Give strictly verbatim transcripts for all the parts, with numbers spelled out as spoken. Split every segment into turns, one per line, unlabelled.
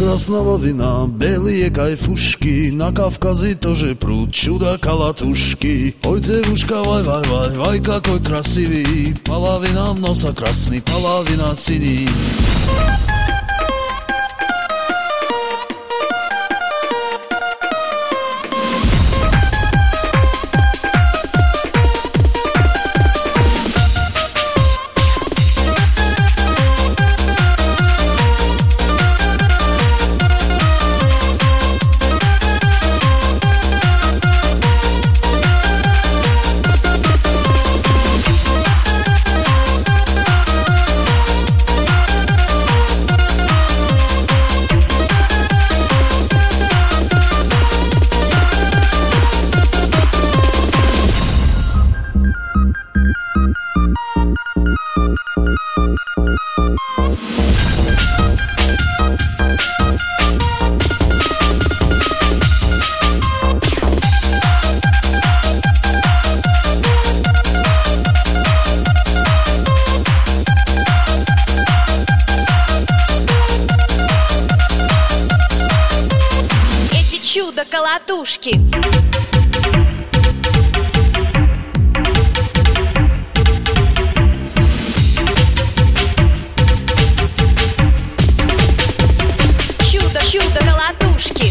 красного вина, белые кайфушки, на Кавказе тоже пруд, чудо-колотушки. Ой, девушка, вай, вай, вай, вай, какой красивый, половина носа красный, половина синий.
Чудо-колотушки. Чудо-чудо-колотушки.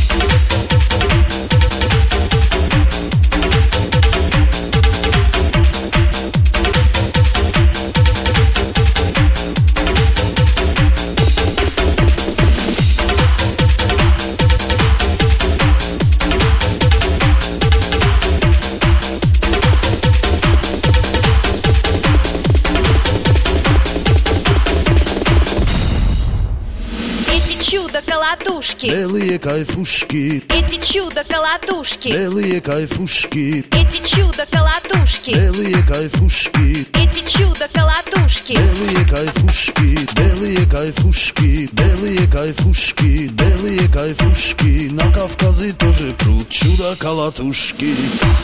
Чудо-колотушки.
Белые кайфушки.
Эти чудо-колотушки.
Белые кайфушки.
Эти чудо-колотушки.
Белые кайфушки.
Эти чудо-колотушки.
Белые кайфушки. Белые кайфушки. Белые кайфушки. Белые кайфушки. На Кавказе тоже пруд, чудо-колотушки.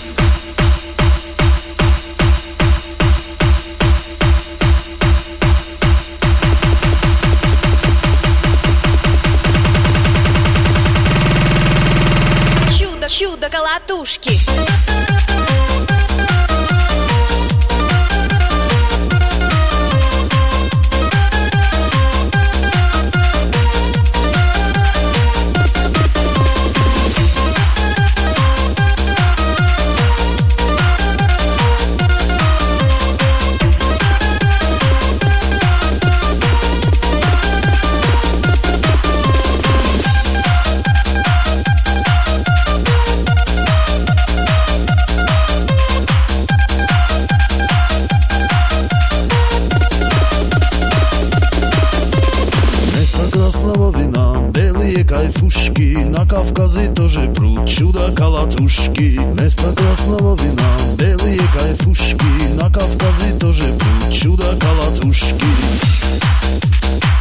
Чудо-колотушки.
Красного вина, белые кайфушки, на Кавказе тоже пруд, чудо-колотушки. Вместо красного вина, белые кайфушки, на Кавказе тоже пруд, чудо-колотушки.